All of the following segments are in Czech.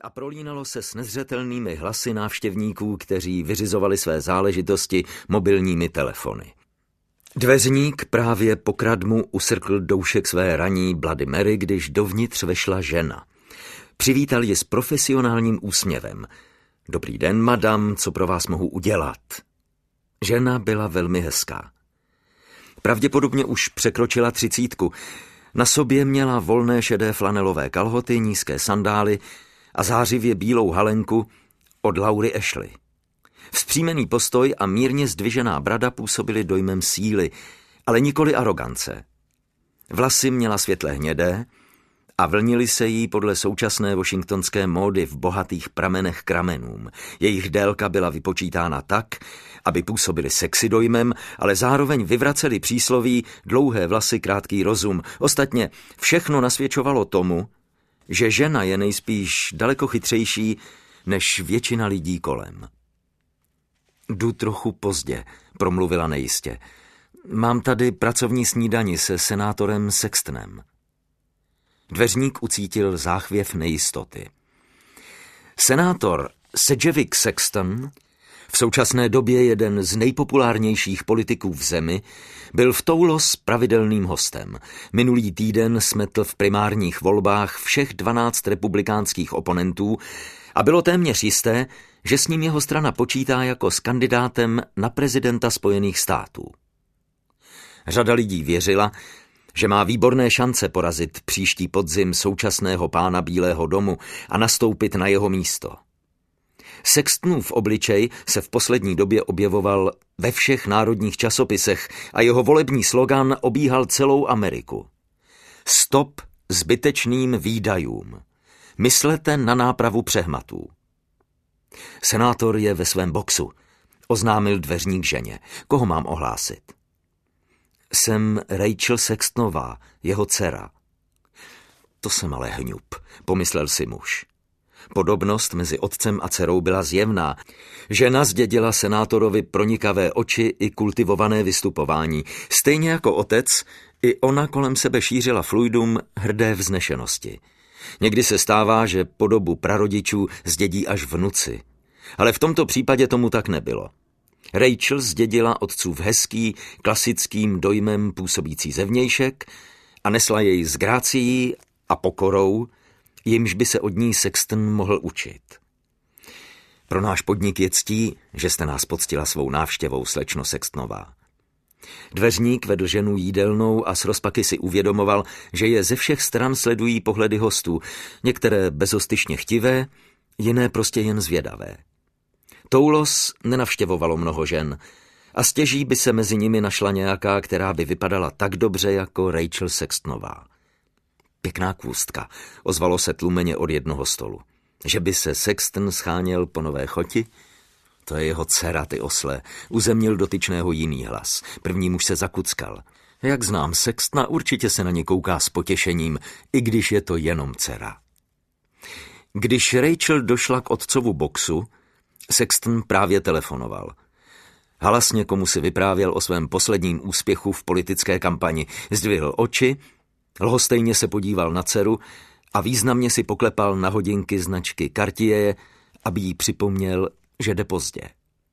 a prolínalo se s nezřetelnými hlasy návštěvníků, kteří vyřizovali své záležitosti mobilními telefony. Dveřník právě po kradmu usrkl doušek své raní Bloody Mary, když dovnitř vešla žena. Přivítal ji s profesionálním úsměvem. Dobrý den, madam, co pro vás mohu udělat? Žena byla velmi hezká. Pravděpodobně už překročila 30. Na sobě měla volné šedé flanelové kalhoty, nízké sandály a zářivě bílou halenku od Laury Ashley. Vzpřímený postoj a mírně zdvižená brada působily dojmem síly, ale nikoli arogance. Vlasy měla světle hnědé a vlnily se jí podle současné washingtonské módy v bohatých pramenech k ramenům. Jejich délka byla vypočítána tak, aby působily sexy dojmem, ale zároveň vyvracely přísloví dlouhé vlasy, krátký rozum. Ostatně všechno nasvědčovalo tomu, že žena je nejspíš daleko chytřejší než většina lidí kolem. Jdu trochu pozdě, promluvila nejistě. Mám tady pracovní snídani se senátorem Sextonem. Dveřník ucítil záchvěv nejistoty. Senátor Sedgwick Sexton, v současné době jeden z nejpopulárnějších politiků v zemi, byl v Toulos pravidelným hostem. Minulý týden smetl v primárních volbách všech 12 republikánských oponentů a bylo téměř jisté, že s ním jeho strana počítá jako s kandidátem na prezidenta Spojených států. Řada lidí věřila, že má výborné šance porazit příští podzim současného pána Bílého domu a nastoupit na jeho místo. Sextonův obličej se v poslední době objevoval ve všech národních časopisech a jeho volební slogan obíhal celou Ameriku. Stop zbytečným výdajům. Myslete na nápravu přehmatů. Senátor je ve svém boxu, oznámil dveřník ženě. Koho mám ohlásit? Jsem Rachel Sextonová, jeho dcera. To jsem ale hňup, pomyslel si muž. Podobnost mezi otcem a dcerou byla zjevná. Žena zdědila senátorovi pronikavé oči i kultivované vystupování. Stejně jako otec, i ona kolem sebe šířila fluidum hrdé vznešenosti. Někdy se stává, že podobu prarodičů zdědí až vnuci. Ale v tomto případě tomu tak nebylo. Rachel zdědila otcův hezký, klasickým dojmem působící zevnějšek a nesla jej s grácií a pokorou, jimž by se od ní Sexton mohl učit. Pro náš podnik je ctí, že jste nás poctila svou návštěvou, slečno Sextonová. Dveřník vedl ženu jídelnou a s rozpaky si uvědomoval, že je ze všech stran sledují pohledy hostů, některé bezostyšně chtivé, jiné prostě jen zvědavé. Toulos nenavštěvovalo mnoho žen a stěží by se mezi nimi našla nějaká, která by vypadala tak dobře jako Rachel Sextonová. Pěkná kůstka, ozvalo se tlumeně od jednoho stolu. Že by se Sexton scháněl po nové choti? To je jeho dcera, ty osle, uzemnil dotyčného jiný hlas. První muž se zakuckal. Jak znám Sextona, určitě se na ně kouká s potěšením, i když je to jenom dcera. Když Rachel došla k otcovu boxu, Sexton právě telefonoval. Halasně komu si vyprávěl o svém posledním úspěchu v politické kampani. Zdvihl oči, lhostejně se podíval na dceru a významně si poklepal na hodinky značky Cartier, aby jí připomněl, že jde pozdě.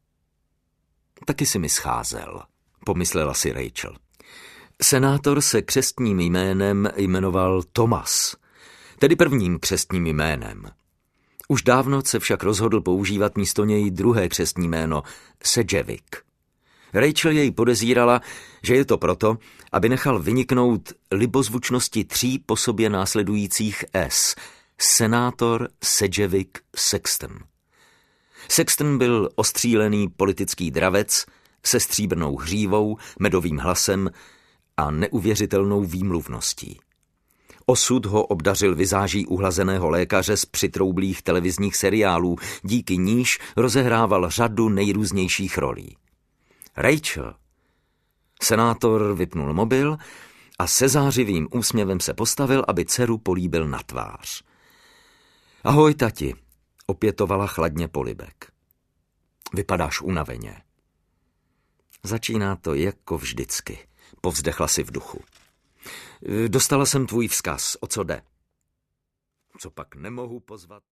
Taky si mi scházel, pomyslela si Rachel. Senátor se křestním jménem jmenoval Thomas, tedy prvním křestním jménem. Už dávno se však rozhodl používat místo něj druhé křestní jméno, Sedgwick. Rachel jej podezírala, že je to proto, aby nechal vyniknout libozvučnosti 3 po sobě následujících S. Senátor Sedgwick Sexton. Sexton byl ostřílený politický dravec se stříbrnou hřívou, medovým hlasem a neuvěřitelnou výmluvností. Osud ho obdařil vizáží uhlazeného lékaře z přitroublých televizních seriálů, díky níž rozehrával řadu nejrůznějších rolí. Rachel. Senátor vypnul mobil a se zářivým úsměvem se postavil, aby dceru políbil na tvář. Ahoj, tati, opětovala chladně polibek. Vypadáš unaveně. Začíná to jako vždycky, povzdechla si v duchu. Dostala jsem tvůj vzkaz, o co jde? Co pak nemohu pozvat?